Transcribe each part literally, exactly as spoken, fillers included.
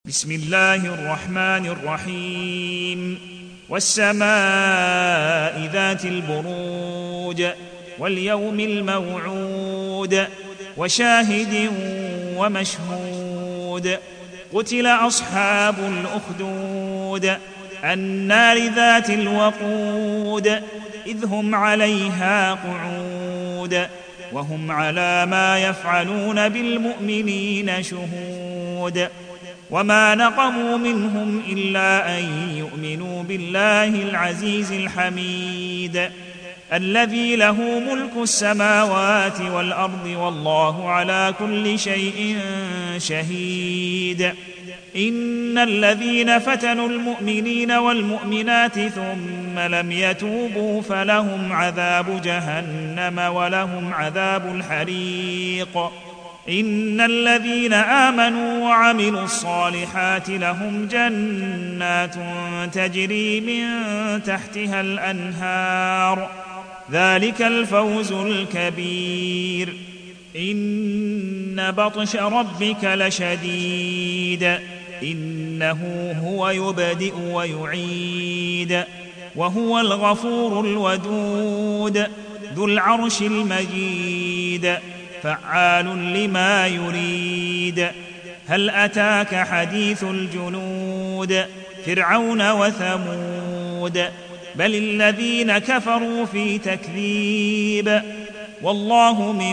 بسم الله الرحمن الرحيم والسماء ذات البروج واليوم الموعود وشاهد ومشهود قتل أصحاب الأخدود النار ذات الوقود إذ هم عليها قعود وهم على ما يفعلون بالمؤمنين شهود وما نقموا منهم إلا أن يؤمنوا بالله العزيز الحميد الذي له ملك السماوات والأرض والله على كل شيء شهيد إن الذين فتنوا المؤمنين والمؤمنات ثم لم يتوبوا فلهم عذاب جهنم ولهم عذاب الحريق إن الذين آمنوا وعملوا الصالحات لهم جنات تجري من تحتها الأنهار ذلك الفوز الكبير إن بطش ربك لشديد إنه هو يبدئ ويعيد وهو الغفور الودود ذو العرش المجيد فعال لما يريد هل أتاك حديث الجنود فرعون وثمود بل الذين كفروا في تكذيب والله من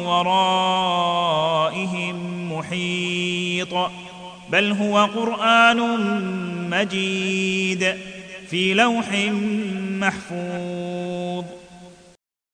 ورائهم محيط بل هو قرآن مجيد في لوح محفوظ